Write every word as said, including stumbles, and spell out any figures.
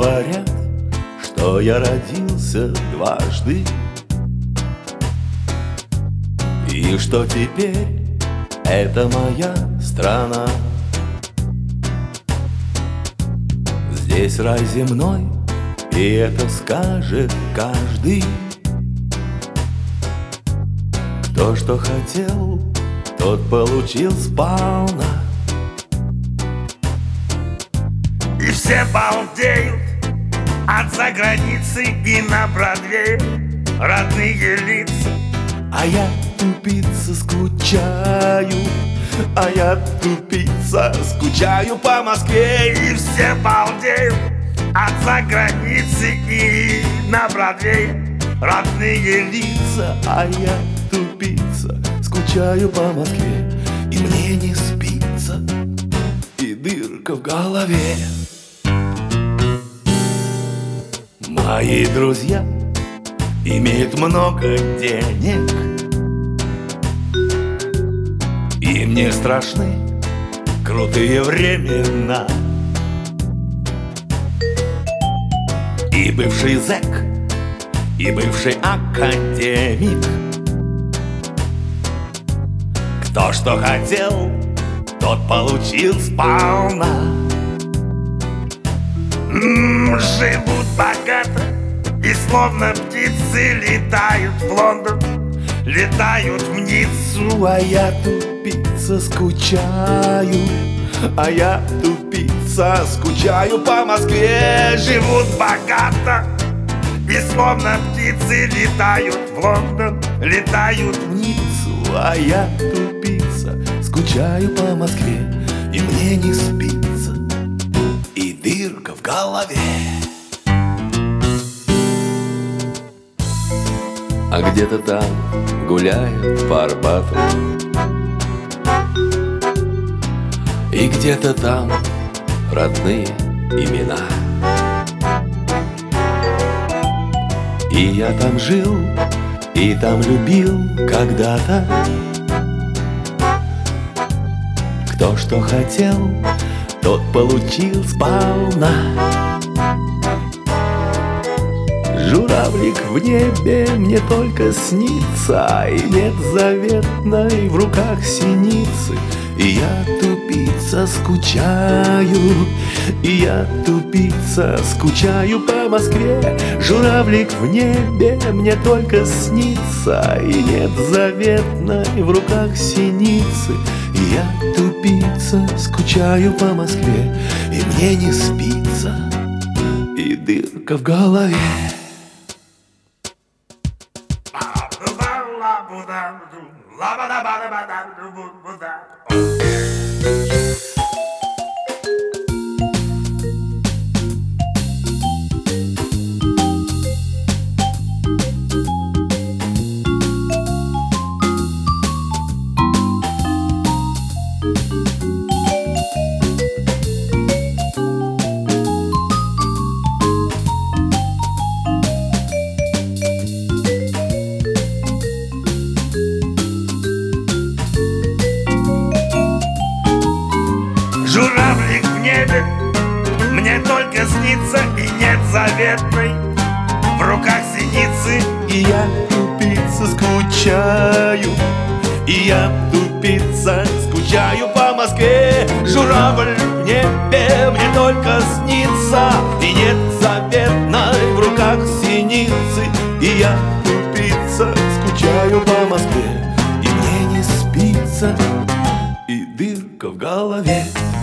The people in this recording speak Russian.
Говорят, что я родился дважды, и что теперь это моя страна. Здесь рай земной, и это скажет каждый. Кто что хотел, тот получил сполна. И все балдеют от заграницы и на Бродвее родные лица. А я, тупица, скучаю, а я, тупица, скучаю по Москве. И все балдеют от заграницы и на Бродвее родные лица. А я, тупица, скучаю по Москве, и мне не спится, и дырка в голове. Мои друзья имеют много денег, и мне страшны крутые времена. И бывший зэк, и бывший академик, кто что хотел, тот получил сполна. М-м, живут богато и словно птицы летают в Лондон, летают в Ниццу. А я, тупица, скучаю, а я, тупица, скучаю по Москве. Живут богато и словно птицы летают в Лондон, летают в Ниццу. А я, тупица, скучаю по Москве, и мне не спится, и дырка в голове. А где-то там гуляет по Арбату, и где-то там родные имена. И я там жил, и там любил когда-то. Кто что хотел, тот получил сполна. Журавлик в небе мне только снится, и нет заветной в руках синицы. И я, тупица, скучаю, и я, тупица, скучаю по Москве. Журавлик в небе мне только снится, и нет заветной в руках синицы. И я, тупица, скучаю по Москве, и мне не спится, и дырка в голове. Журавлик в небе мне только снится, и нет заветной в руках синицы. И я, тупица, скучаю, и я, тупица, скучаю по Москве. Журавль в небе мне только снится, и нет заветной в руках синицы. И я, тупица, скучаю по Москве, и мне не спится, и дырка в голове.